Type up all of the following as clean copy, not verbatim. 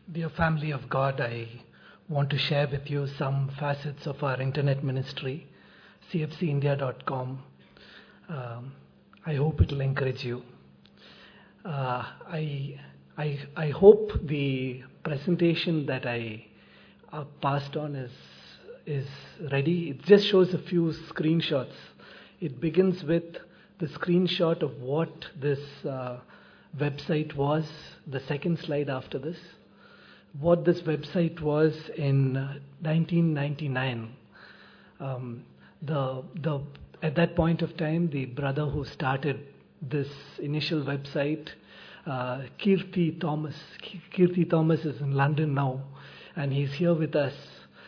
Dear family of God, I want to share with you some facets of our internet ministry, cfcindia.com. I hope it will encourage you. I hope the presentation that I passed on is ready. It just shows a few screenshots. It begins with the screenshot of what this website was, the second slide after this. What this website was in 1999. At that point of time, the brother who started this initial website, Kirti Thomas. Kirti Thomas is in London now, and he's here with us.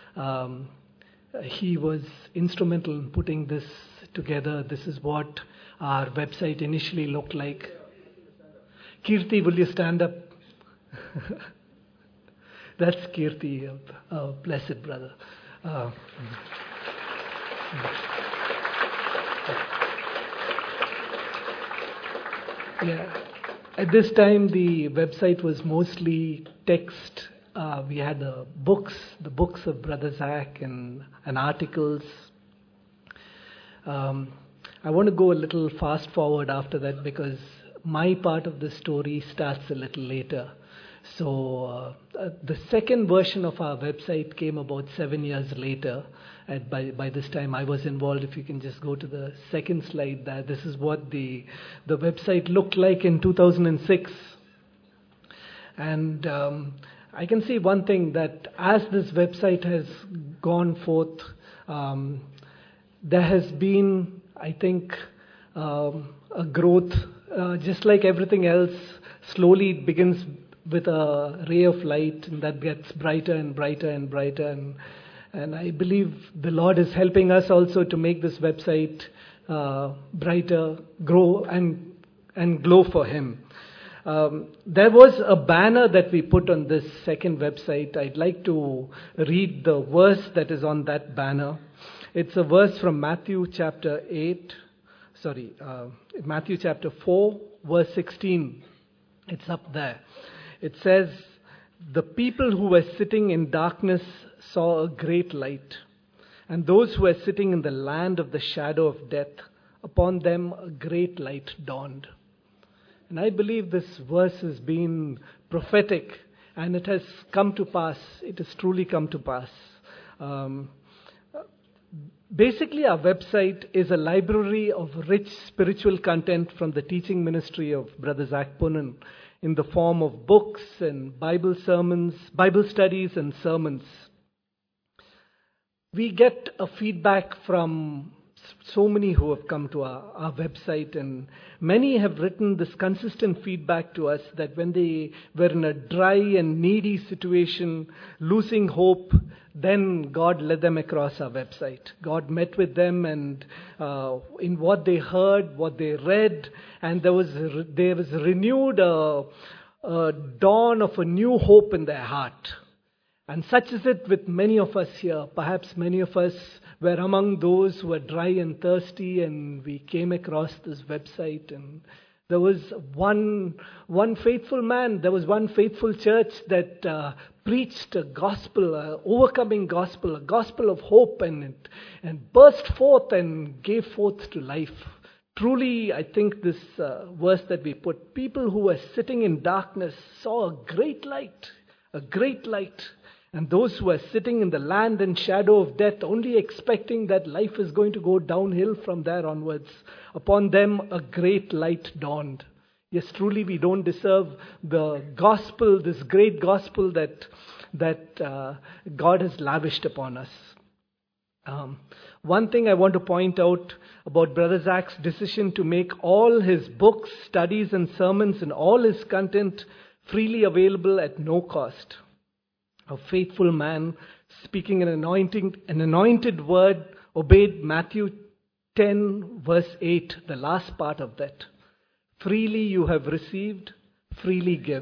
He was instrumental in putting this together. This is what our website initially looked like. Kirti, will you stand up? That's Kirti, blessed brother. At this time, the website was mostly text. We had the books of Brother Zach and articles. I want to go a little fast forward after that because my part of the story starts a little later. So the second version of our website came about 7 years later. And by this time I was involved. If you can just go to the second slide there. This is what the website looked like in 2006. And I can see one thing, that as this website has gone forth, there has been, I think, a growth. Just like everything else, slowly it begins with a ray of light, and that gets brighter and brighter and brighter. And I believe the Lord is helping us also to make this website brighter, grow and glow for Him. There was a banner that we put on this second website. I'd like to read the verse that is on that banner. It's a verse from Matthew chapter 4, verse 16. It's up there. It says, "The people who were sitting in darkness saw a great light, and those who were sitting in the land of the shadow of death, upon them a great light dawned." And I believe this verse has been prophetic, and it has come to pass. It has truly come to pass. Basically, our website is a library of rich spiritual content from the teaching ministry of Brother Zach Punan, in the form of books and Bible sermons, Bible studies and sermons. We get a feedback from so many who have come to our website, and many have written this consistent feedback to us that when they were in a dry and needy situation, losing hope, then God led them across our website. God met with them, and in what they heard, what they read, and there was renewed a dawn of a new hope in their heart. And such is it with many of us here. Perhaps many of us were among those who were dry and thirsty, and we came across this website, and there was one faithful man, there was one faithful church that preached a gospel, an overcoming gospel, a gospel of hope, and burst forth and gave forth to life. Truly, I think this verse that we put, people who were sitting in darkness saw a great light, a great light. And those who are sitting in the land and shadow of death, only expecting that life is going to go downhill from there onwards, upon them a great light dawned. Yes, truly we don't deserve the gospel, this great gospel that God has lavished upon us. One thing I want to point out about Brother Zach's decision to make all his books, studies and sermons and all his content freely available at no cost. A faithful man, speaking an anointed word, obeyed Matthew 10 verse 8, the last part of that. Freely you have received, freely give.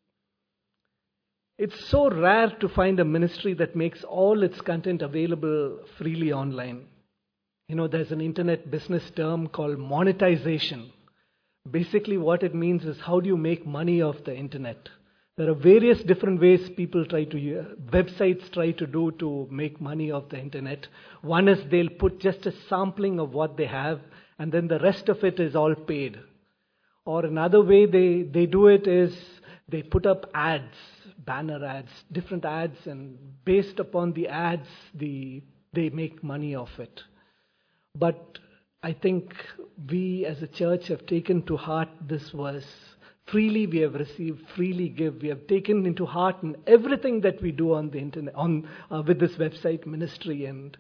It's so rare to find a ministry that makes all its content available freely online. You know, there's an internet business term called monetization. Basically what it means is, how do you make money off the internet? There are various different ways websites try to do to make money off the internet. One is they'll put just a sampling of what they have, and then the rest of it is all paid. Or another way they do it is they put up ads, banner ads, different ads, and based upon the ads, they make money off it. But I think we as a church have taken to heart this verse. Freely we have received, freely give. We have taken into heart in everything that we do on the internet, with this website ministry, and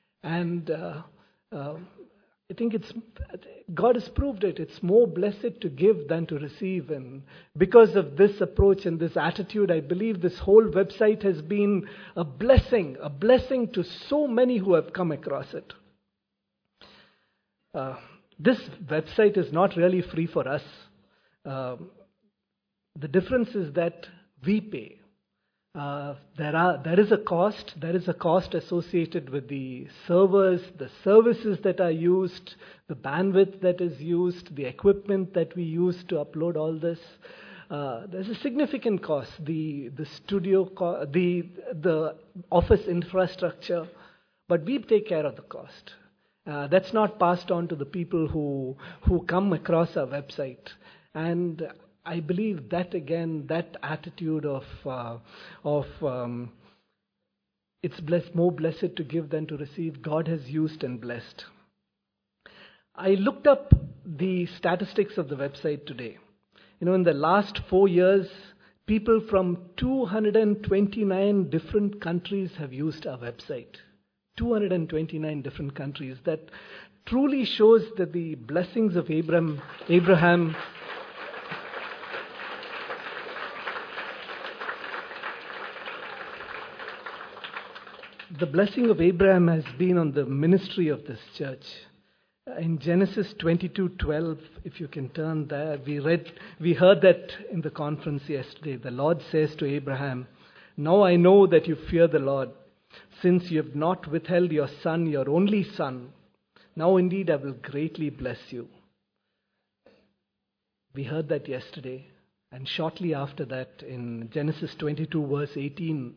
I think God has proved it. It's more blessed to give than to receive, and because of this approach and this attitude, I believe this whole website has been a blessing to so many who have come across it. This website is not really free for us. The difference is that we pay. There is a cost. There is a cost associated with the servers, the services that are used, the bandwidth that is used, the equipment that we use to upload all this. There's a significant cost. The studio, the office infrastructure, but we take care of the cost. That's not passed on to the people who come across our website. And I believe that again, that attitude of it's more blessed to give than to receive, God has used and blessed. I looked up the statistics of the website today. In the last 4 years, people from 229 different countries have used our website. 229 different countries. That truly shows that the blessings of Abraham, the blessing of Abraham has been on the ministry of this church. In Genesis 22:12, if you can turn there, we heard that in the conference yesterday. The Lord says to Abraham, "Now I know that you fear the Lord, since you have not withheld your son, your only son. Now indeed I will greatly bless you." We heard that yesterday. And shortly after that, in Genesis 22 verse 18,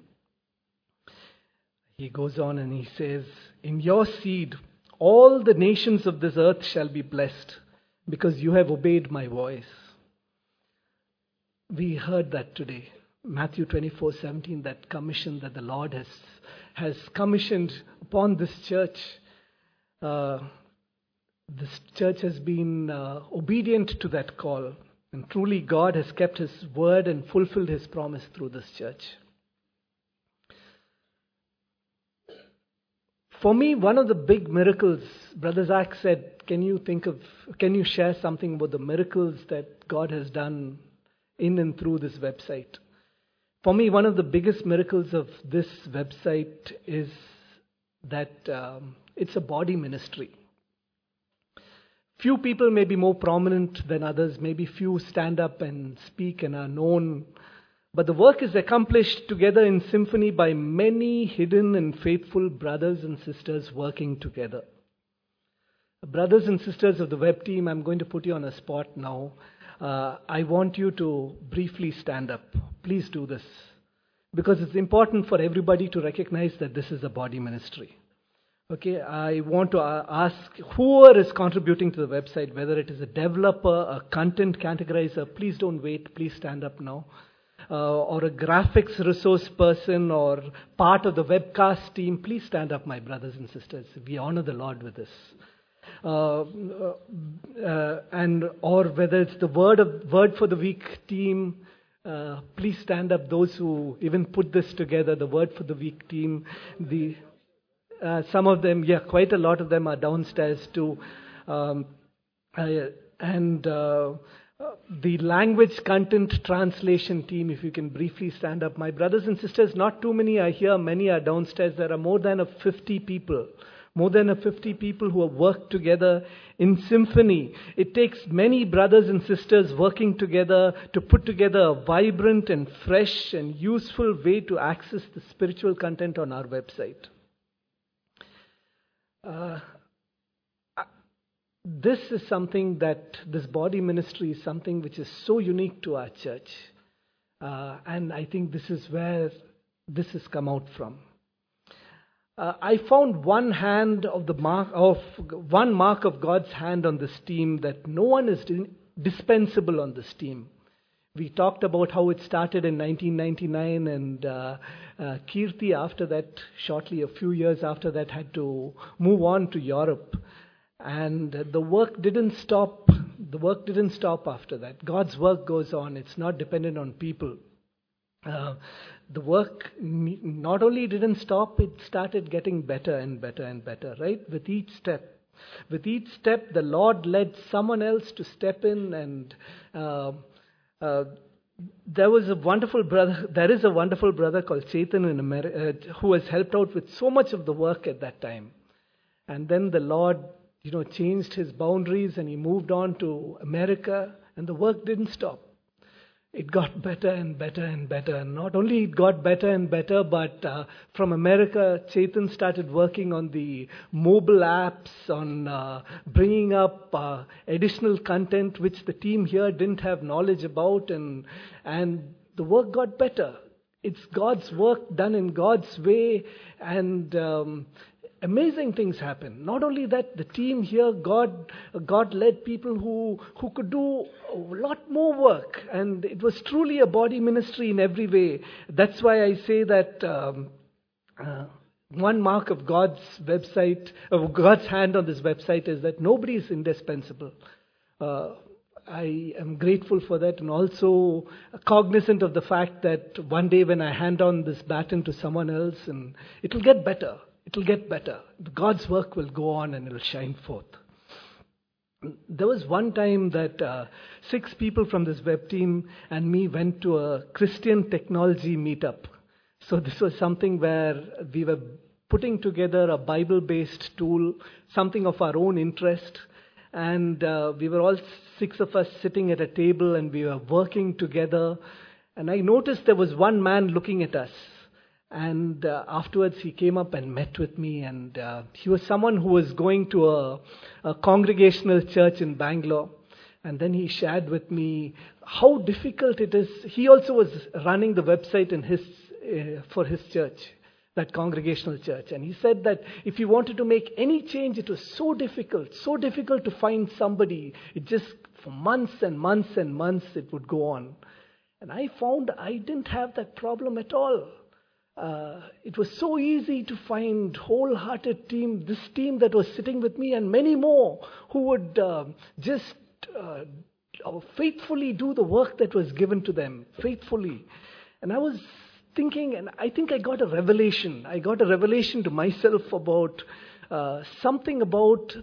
he goes on and he says, "In your seed, all the nations of this earth shall be blessed, because you have obeyed my voice." We heard that today. Matthew 24:17, that commission that the Lord has commissioned upon this church. This church has been obedient to that call. And truly God has kept His word and fulfilled His promise through this church. For me, one of the big miracles, Brother Zach said, can you share something about the miracles that God has done in and through this website? For me, one of the biggest miracles of this website is that it's a body ministry. Few people may be more prominent than others. Maybe few stand up and speak and are known. But the work is accomplished together in symphony by many hidden and faithful brothers and sisters working together. Brothers and sisters of the web team, I'm going to put you on a spot now. I want you to briefly stand up. Please do this. Because it's important for everybody to recognize that this is a body ministry. Okay, I want to ask whoever is contributing to the website, whether it is a developer, a content categorizer, please don't wait, please stand up now. Or a graphics resource person or part of the webcast team, please stand up, my brothers and sisters. We honor the Lord with this. Or whether it's the Word for the Week team, please stand up. Those who even put this together, the Word for the Week team. Some of them, quite a lot of them are downstairs too. The language content translation team, if you can briefly stand up. My brothers and sisters, not too many are here, many are downstairs. There are more than 50 people who have worked together in symphony. It takes many brothers and sisters working together to put together a vibrant and fresh and useful way to access the spiritual content on our website. This is something that, this body ministry is something which is so unique to our church. And I think this is where this has come out from. I found one mark of God's hand on this team, that no one is dispensable on this team. We talked about how it started in 1999, and Kirti after that, shortly a few years after that, had to move on to Europe. And the work didn't stop. The work didn't stop after that. God's work goes on. It's not dependent on people. The work not only didn't stop, it started getting better and better and better, right? With each step. With each step, the Lord led someone else to step in, and there is a wonderful brother called Chetan in America, who has helped out with so much of the work at that time. And then the Lord, changed his boundaries, and he moved on to America, and the work didn't stop. It got better and better and better. And not only it got better and better, but from America, Chetan started working on the mobile apps, on bringing up additional content which the team here didn't have knowledge about, and the work got better. It's God's work done in God's way, and amazing things happen. Not only that, the team here, God led people who could do a lot more work, and it was truly a body ministry in every way. That's why I say that one mark of God's hand on this website is that nobody is indispensable. I am grateful for that, and also cognizant of the fact that one day when I hand on this baton to someone else, and it'll get better. It'll get better. God's work will go on, and it'll shine forth. There was one time that 6 people from this web team and me went to a Christian technology meetup. So this was something where we were putting together a Bible-based tool, something of our own interest. And we were all 6 of us sitting at a table, and we were working together. And I noticed there was one man looking at us. And afterwards he came up and met with me, and he was someone who was going to a congregational church in Bangalore. And then he shared with me how difficult it is. He also was running the website for his church, that congregational church. And he said that if he wanted to make any change, it was so difficult to find somebody. It just, for months and months and months, it would go on. And I found I didn't have that problem at all. It was so easy to find wholehearted team, this team that was sitting with me, and many more who would just faithfully do the work that was given to them, faithfully. And I was thinking, and I think I got a revelation. I got a revelation to myself about something about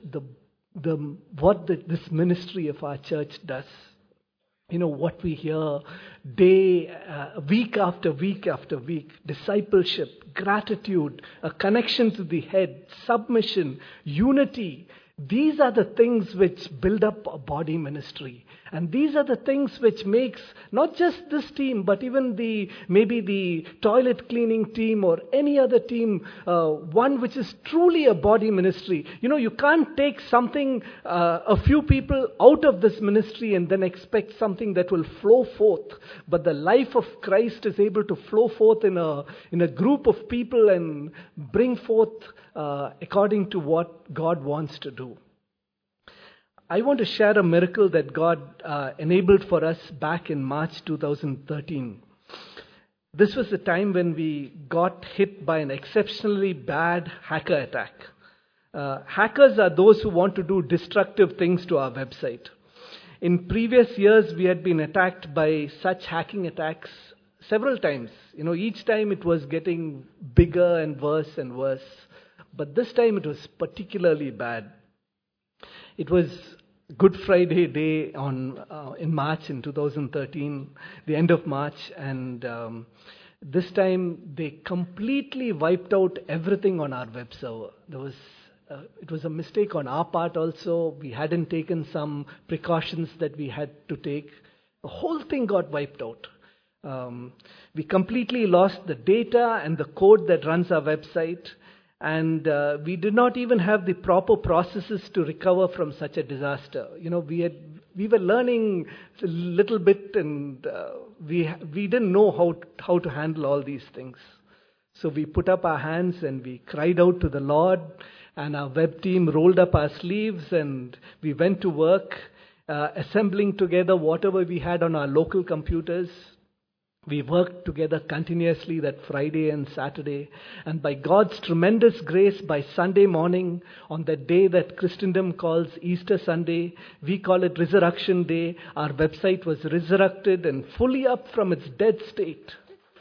this ministry of our church does. What we hear week after week after week: discipleship, gratitude, a connection to the head, submission, unity. These are the things which build up a body ministry. And these are the things which makes not just this team, but even maybe the toilet cleaning team or any other team, one which is truly a body ministry. You can't take something, a few people out of this ministry and then expect something that will flow forth. But the life of Christ is able to flow forth in a group of people and bring forth according to what God wants to do. I want to share a miracle that God enabled for us back in March 2013. This was the time when we got hit by an exceptionally bad hacker attack. Hackers are those who want to do destructive things to our website. In previous years, we had been attacked by such hacking attacks several times. Each time it was getting bigger and worse and worse. But this time it was particularly bad. It was Good Friday day in March in 2013, the end of March, and this time they completely wiped out everything on our web server. It was a mistake on our part also. We hadn't taken some precautions that we had to take. The whole thing got wiped out. We completely lost the data and the code that runs our website. And we did not even have the proper processes to recover from such a disaster. we were learning a little bit, and we didn't know how to handle all these things. So we put up our hands and we cried out to the Lord, and our web team rolled up our sleeves and we went to work, assembling together whatever we had on our local computers. We worked together continuously that Friday and Saturday. And by God's tremendous grace, by Sunday morning, on that day that Christendom calls Easter Sunday, we call it Resurrection Day, our website was resurrected and fully up from its dead state.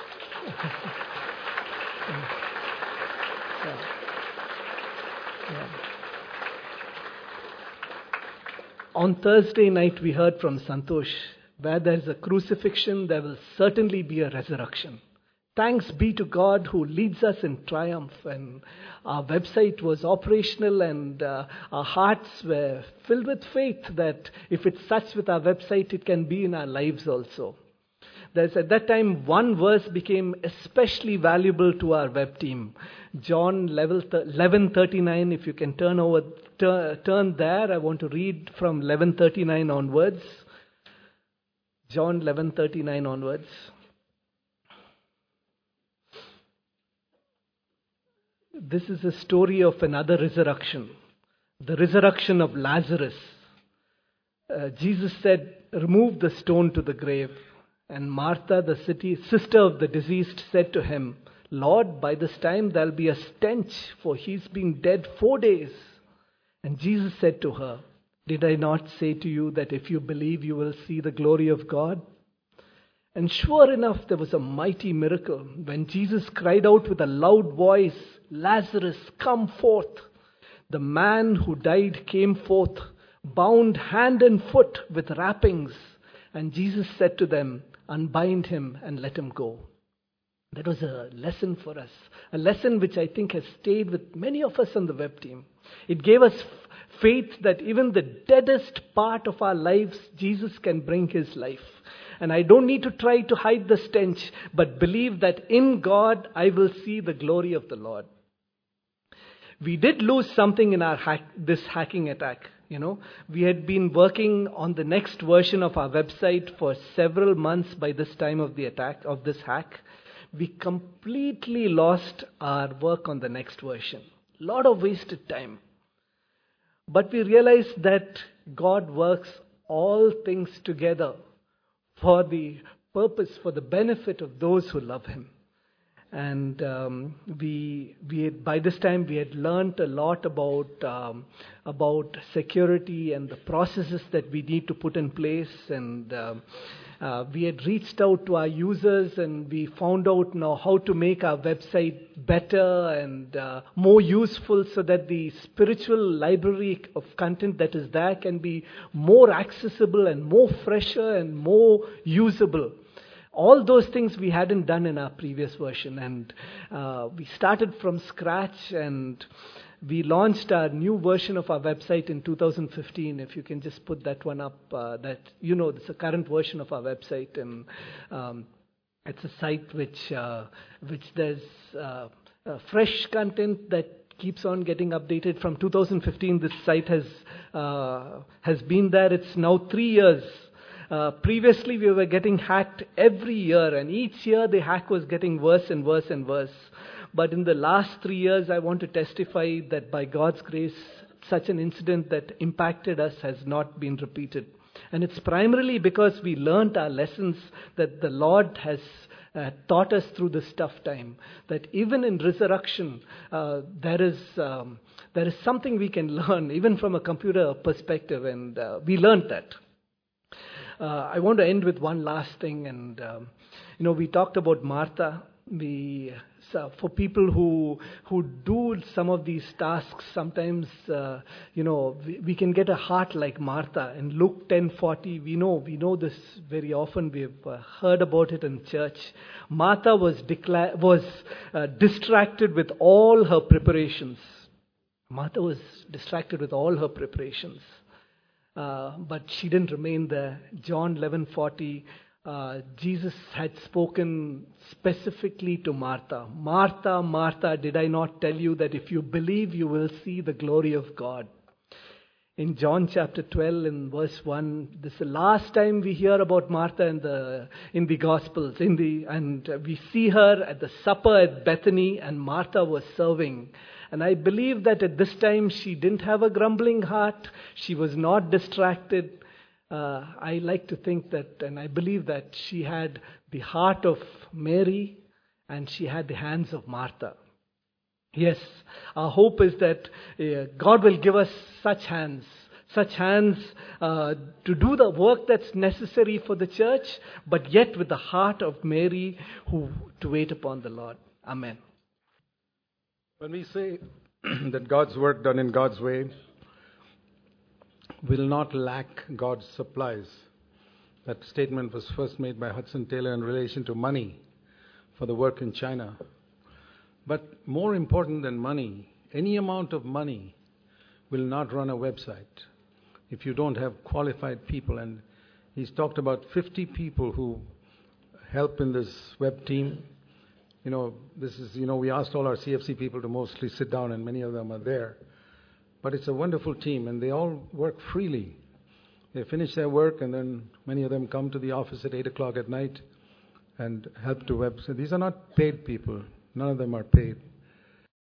On Thursday night, we heard from Santosh, where there is a crucifixion, there will certainly be a resurrection. Thanks be to God who leads us in triumph. And our website was operational, and our hearts were filled with faith that if it's such with our website, it can be in our lives also. There's at that time one verse became especially valuable to our web team. John 11:39. If you can turn there, I want to read from 11:39 onwards. John 11:39 onwards. This is a story of another resurrection, the resurrection of Lazarus. Jesus said, "Remove the stone to the grave." And Martha, the sister of the deceased, said to him, "Lord, by this time there'll be a stench, for he's been dead 4 days." And Jesus said to her, "Did I not say to you that if you believe, you will see the glory of God?" And sure enough, there was a mighty miracle. When Jesus cried out with a loud voice, "Lazarus, come forth!" the man who died came forth, bound hand and foot with wrappings. And Jesus said to them, "Unbind him and let him go." That was a lesson for us, a lesson which I think has stayed with many of us on the web team. It gave us faith that even the deadest part of our lives, Jesus can bring his life. And I don't need to try to hide the stench, but believe that in God I will see the glory of the Lord. We did lose something in this hacking attack. We had been working on the next version of our website for several months by this time of the attack, of this hack. We completely lost our work on the next version. A lot of wasted time. But we realized that God works all things together for the purpose, for the benefit of those who love him. And by this time we had learned a lot about security and the processes that we need to put in place. And we had reached out to our users, and we found out now how to make our website better and more useful, so that the spiritual library of content that is there can be more accessible and more fresher and more usable. All those things we hadn't done in our previous version, and we started from scratch, and we launched our new version of our website in 2015. If you can just put that one up, it's a current version of our website, and it's a site which there's fresh content that keeps on getting updated. From 2015, this site has been there. It's now 3 years. Previously, we were getting hacked every year, and each year the hack was getting worse and worse and worse. But in the last 3 years, I want to testify that by God's grace, such an incident that impacted us has not been repeated. And it's primarily because we learned our lessons that the Lord has taught us through this tough time. That even in resurrection, there is something we can learn, even from a computer perspective, and we learned that. I want to end with one last thing, and we talked about Martha. For people who do some of these tasks, sometimes we can get a heart like Martha. In Luke 10:40, we know this very often. We've heard about it in church. Martha was distracted with all her preparations. Martha was distracted with all her preparations. But she didn't remain there. John 11:40, Jesus had spoken specifically to Martha. "Martha, Martha, did I not tell you that if you believe, you will see the glory of God?" In John chapter 12 in verse 1, this is the last time we hear about Martha in the Gospels. And we see her at the supper at Bethany, and Martha was serving. And I believe that at this time she didn't have a grumbling heart. She was not distracted. I like to think that, and I believe that she had the heart of Mary and she had the hands of Martha. Yes, our hope is that God will give us such hands to do the work that's necessary for the church, but yet with the heart of Mary to wait upon the Lord. Amen. When we say that God's work done in God's way will not lack God's supplies, that statement was first made by Hudson Taylor in relation to money for the work in China. But more important than money, any amount of money will not run a website if you don't have qualified people. And he's talked about 50 people who help in this web team. We asked all our CFC people to mostly sit down, and many of them are there. But it's a wonderful team, and they all work freely. They finish their work, and then many of them come to the office at 8 o'clock at night and help to web. So these are not paid people. None of them are paid.